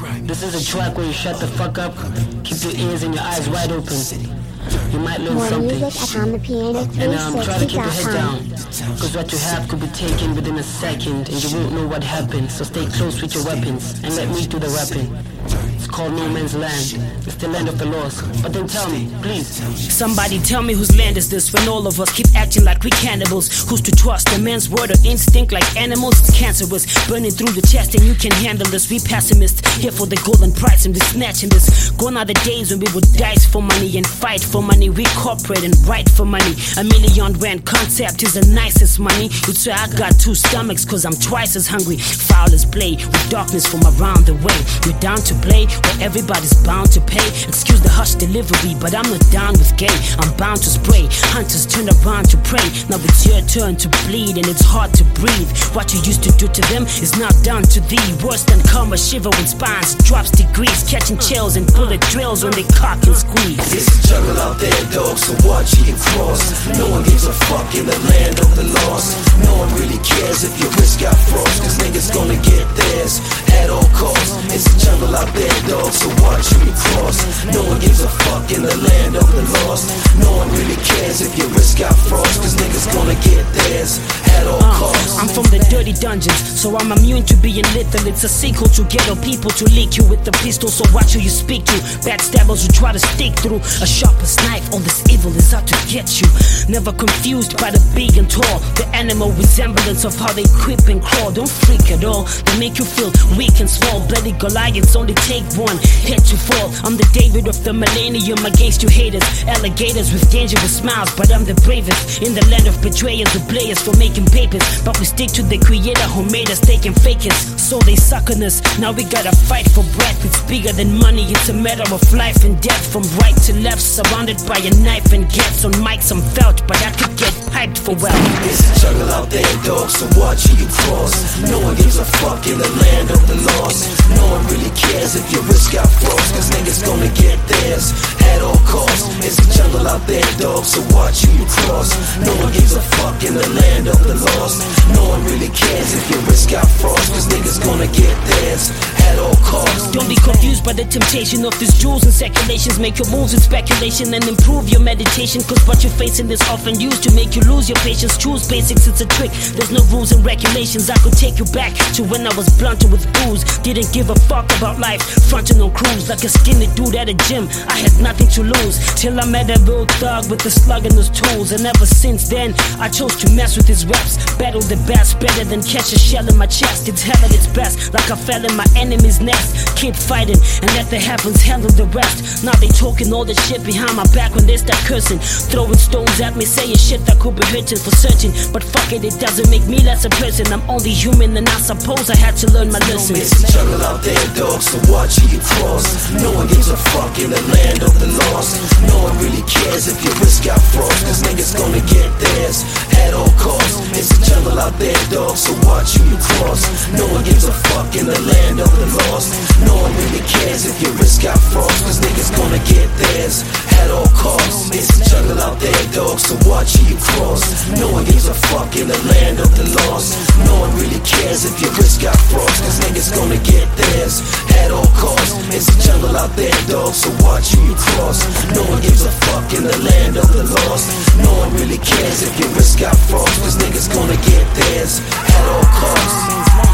This is a track where you shut the fuck up, keep your ears and your eyes wide open. You might learn More something. music at HondaPiano360.com. Try to keep your head down, cause what you have could be taken within a second, and you won't know what happened. So stay close with your weapons, and let me do the rapping. It's called No Man's Land. It's the land of the lost. But then tell me, please. Somebody tell me whose land is this when all of us keep acting like we cannibals? Who's to trust a man's word or instinct like animals? It's cancerous, burning through the chest and you can handle this. We pessimists, here for the golden prize and we snatching this. Gone are the days when we would dice for money and fight for money. We cooperate and write for money. $1 million rand concept is the nicest money. You'd say I got 2 stomachs cause I'm twice as hungry. Foul as play with darkness from around the way. You're down to play where everybody's bound to pay. Excuse the hush delivery, but I'm not down with gay. I'm bound to spray. Hunters turn around to prey. Now it's your turn to bleed and it's hard to breathe. What you used to do to them is now done to thee. Worse than karma, shiver when spines drops degrees. Catching chills and bullet drills when they cock and squeeze. It's a jungle out there, dog, so watch you cross. No one gives a fuck in the land of the lost. No one really cares if your wrist got frost, cause niggas gonna get theirs at all costs. It's a jungle out there, dog, so watch you cross. No one gives a fuck in the land of the lost. No one really cares if your wrist got frost, cause niggas gonna get theirs at all costs. I'm from the dirty dungeons, so I'm immune to being lethal. It's a sequel to ghetto people to leak you with the pistol, so watch who you speak to. Backstabbers who try to stick through a sharpest knife. All this evil is out to get you. Never confused by the big and tall, the animal resemblance of how they creep and crawl. Don't freak at all, they make you feel weak and small. Bloody Goliaths only take one hit to fall. I'm the David of the millennium against you haters. Alligators with dangerous smiles, but I'm the bravest in the land of betrayers who play us for making papers. But we stick to the creator who made us taking fakers. So they suck on us, now we gotta fight for breath. It's bigger than money, it's a matter of life and death. From right to left, surrounded by a knife and gets on mics I'm felt, but I could get hyped for wealth. It's a jungle out there, dog, so watch you cross. No one gives a fuck in the land of the lost. No one really cares if your wrist got frost, cause niggas gonna get theirs at all costs. It's a jungle out there, dog, so watch you cross. No one gives a fuck in the land of the lost. No one really cares if your wrist got frost, cause niggas gonna get theirs at all costs. Don't be confused by the temptation of these jewels and circulations. Make your moves in speculation and improve your meditation, cause what you're facing is often used to make you lose your patience. Choose basics, it's a trick, there's no rules and regulations. I could take you back to when I was blunted with booze. Didn't give a fuck about life, fronting on crews like a skinny dude at a gym. I had nothing to lose, till I met a real thug with a slug in his tools. And ever since then, I chose to mess with his reps. Battle the best, better than catch a shell in my chest. It's hell at its best, like I fell in my enemy's nest. Keep fighting and let the heavens handle the rest. Now they talking all the shit behind my back when they start cursing, throwing stones at me, saying shit that could be hurting for certain. But fuck it, it doesn't make me less a person. I'm only human and I suppose I had to learn my lesson. It's a jungle out there, dog, so watch you cross. No one gives a fuck in the land of the lost. No one really cares if your wrist got frost, cause niggas gonna get theirs at all costs. It's a jungle out there, dog, so watch you cross. No one gives a fuck in the land of the lost. No one really cares if your wrist got frost, cause niggas gonna get theirs at all costs. It's a jungle out there, dog, so watch you cross. No one gives a fuck in the land of the lost. No one really cares if your wrist got frost, cause niggas gonna get theirs at all costs. It's a jungle out there, dog, so watch you cross. No one gives a fuck in the land of the lost. No one really cares if your wrist got frost, cause niggas gonna get theirs at all costs.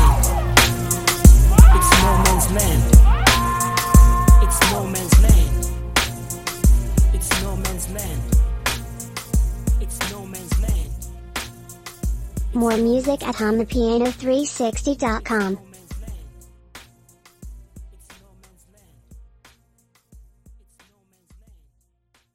It's no man's land. It's no man's land. It's no man's land. It's no man's land. More music at HondaPiano360.com.